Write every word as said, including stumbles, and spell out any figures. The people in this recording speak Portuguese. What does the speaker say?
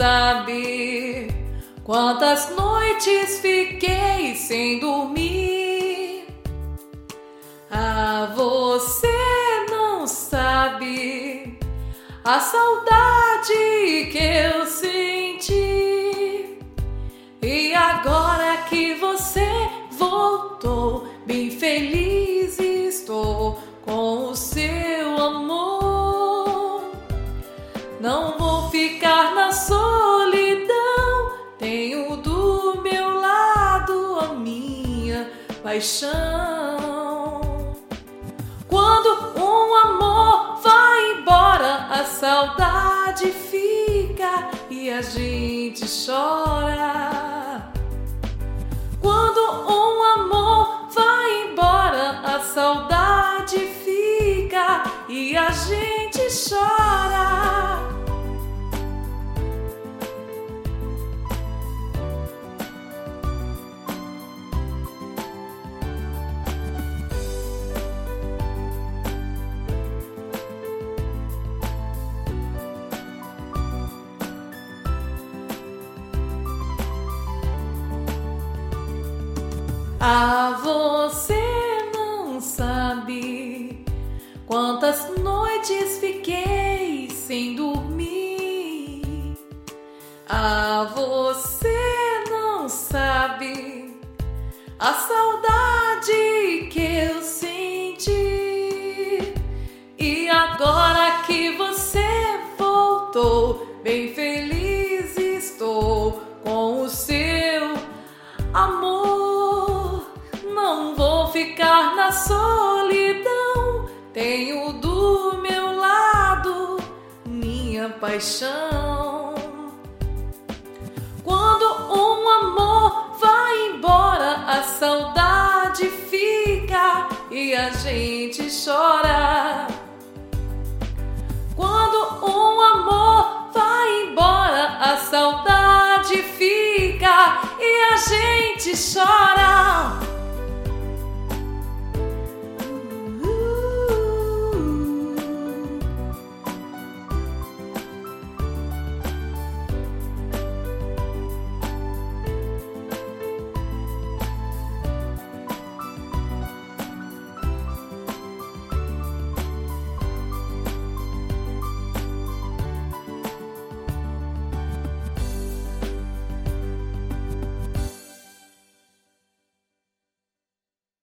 sabe quantas noites fiquei sem dormir. Ah, você não sabe a saudade que eu senti. E agora que você voltou, bem feliz estou com o seu amor. Não vou ficar na solidão, tenho do meu lado a minha paixão. Quando um amor vai embora, a saudade fica e a gente chora. Quando um amor vai embora, a saudade fica e a gente chora. Ah, você não sabe quantas noites fiquei sem dormir. Ah, você não sabe a saudade que eu senti. E agora que você voltou, bem feliz estou com o seu amor. Não vou ficar na solidão, tenho do meu lado minha paixão. Quando um amor vai embora, a saudade fica e a gente chora. Quando um amor vai embora, a saudade fica e a gente chora.